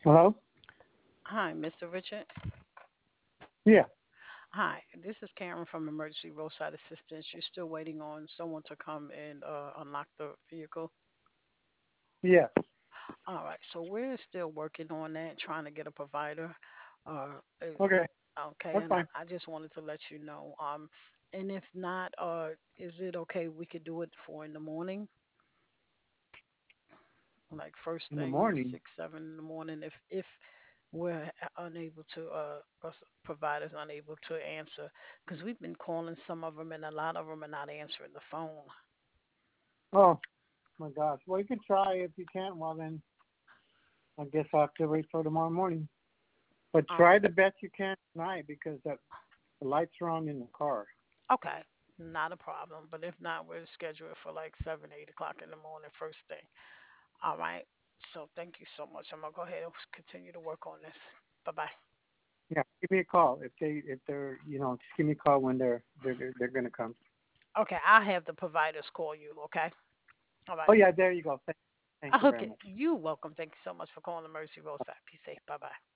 Hello? Hi, Mr. Richard. Yeah. Hi, this is Karen from Emergency Roadside Assistance. You're still waiting on someone to come and unlock the vehicle. Yes. All right, so we're still working on that, trying to get a provider. Is Okay. okay, That's and I, fine. I just wanted to let you know. And if not, is it okay? We could do it for in the morning, like first In the thing, morning. 6, 7 in the morning. If we're unable to, us providers unable to answer, because we've been calling some of them, and a lot of them are not answering the phone. Oh my gosh. Well, you can try if you can't. Well, then I guess I'll have to wait till tomorrow morning. But Um, try the best you can tonight because the lights are on in the car. okay, not a problem. But if not, we'll schedule it for like 7, 8 o'clock in the morning, first thing. All right. So thank you so much. I'm gonna go ahead and continue to work on this. Bye bye. Yeah. Give me a call if they're just give me a call when they're gonna come. Okay, I'll have the providers call you. Okay. All Oh right. yeah, there you go. Thank you very Okay. much. You welcome. Thank you so much for calling the Mercy Roadside. Be safe. Bye bye.